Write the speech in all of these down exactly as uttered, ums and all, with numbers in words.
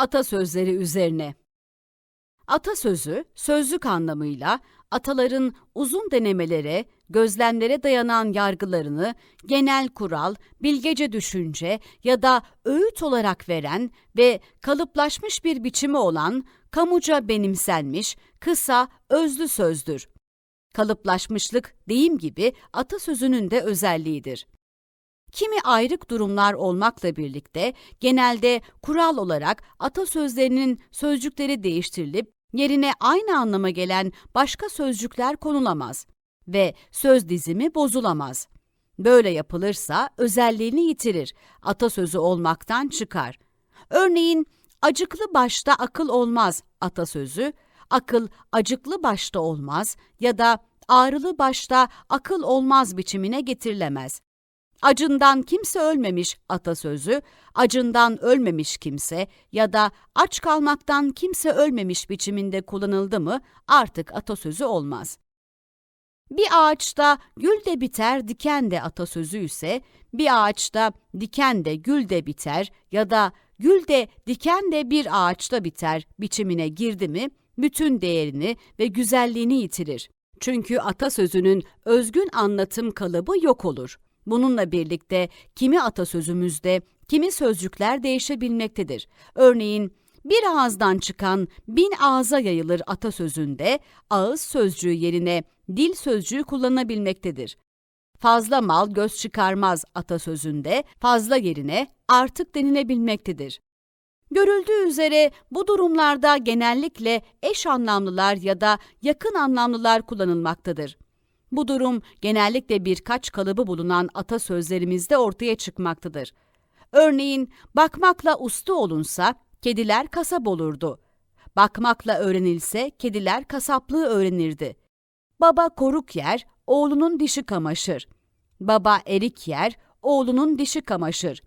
Atasözleri üzerine. Atasözü, sözlük anlamıyla ataların uzun denemelere, gözlemlere dayanan yargılarını genel kural, bilgece düşünce ya da öğüt olarak veren ve kalıplaşmış bir biçimi olan kamuca benimsenmiş, kısa, özlü sözdür. Kalıplaşmışlık, deyim gibi atasözünün de özelliğidir. Kimi ayrık durumlar olmakla birlikte genelde kural olarak atasözlerinin sözcükleri değiştirilip yerine aynı anlama gelen başka sözcükler konulamaz ve söz dizimi bozulamaz. Böyle yapılırsa özelliğini yitirir, atasözü olmaktan çıkar. Örneğin, acıklı başta akıl olmaz atasözü, akıl acıklı başta olmaz ya da ağrılı başta akıl olmaz biçimine getirilemez. Acından kimse ölmemiş atasözü, acından ölmemiş kimse ya da aç kalmaktan kimse ölmemiş biçiminde kullanıldı mı artık atasözü olmaz. Bir ağaçta gül de biter, diken de atasözü ise bir ağaçta diken de gül de biter ya da gül de diken de bir ağaçta biter biçimine girdi mi bütün değerini ve güzelliğini yitirir. Çünkü atasözünün özgün anlatım kalıbı yok olur. Bununla birlikte kimi atasözümüzde kimi sözcükler değişebilmektedir. Örneğin bir ağızdan çıkan bin ağza yayılır atasözünde ağız sözcüğü yerine dil sözcüğü kullanılabilmektedir. Fazla mal göz çıkarmaz atasözünde fazla yerine artık denilebilmektedir. Görüldüğü üzere bu durumlarda genellikle eş anlamlılar ya da yakın anlamlılar kullanılmaktadır. Bu durum genellikle birkaç kalıbı bulunan atasözlerimizde ortaya çıkmaktadır. Örneğin, bakmakla usta olunsa kediler kasap olurdu. Bakmakla öğrenilse kediler kasaplığı öğrenirdi. Baba koruk yer, oğlunun dişi kamaşır. Baba erik yer, oğlunun dişi kamaşır.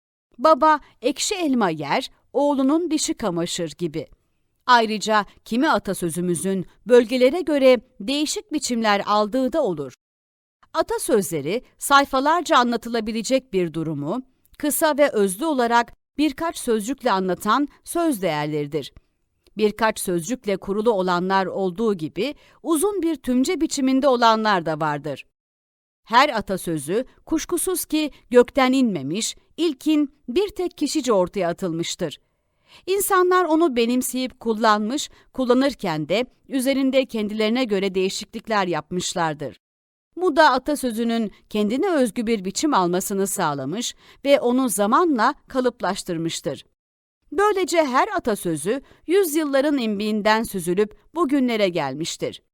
Baba ekşi elma yer, oğlunun dişi kamaşır gibi. Ayrıca kimi atasözümüzün bölgelere göre değişik biçimler aldığı da olur. Atasözleri sayfalarca anlatılabilecek bir durumu, kısa ve özlü olarak birkaç sözcükle anlatan söz değerleridir. Birkaç sözcükle kurulu olanlar olduğu gibi uzun bir tümce biçiminde olanlar da vardır. Her atasözü kuşkusuz ki gökten inmemiş, ilkin bir tek kişice ortaya atılmıştır. İnsanlar onu benimseyip kullanmış, kullanırken de üzerinde kendilerine göre değişiklikler yapmışlardır. Bu da atasözünün kendine özgü bir biçim almasını sağlamış ve onu zamanla kalıplaştırmıştır. Böylece her atasözü yüzyılların imbiğinden süzülüp bugünlere gelmiştir.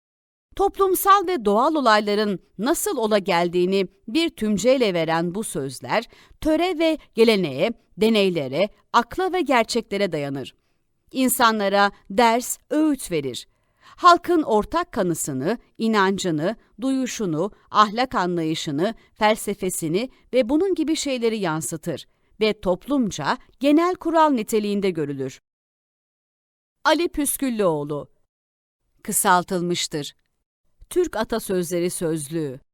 Toplumsal ve doğal olayların nasıl ola geldiğini bir tümceyle veren bu sözler, töre ve geleneğe, deneylere, akla ve gerçeklere dayanır. İnsanlara ders, öğüt verir. Halkın ortak kanısını, inancını, duyuşunu, ahlak anlayışını, felsefesini ve bunun gibi şeyleri yansıtır ve toplumca genel kural niteliğinde görülür. Ali Püsküllüoğlu. Kısaltılmıştır. Türk Atasözleri Sözlüğü.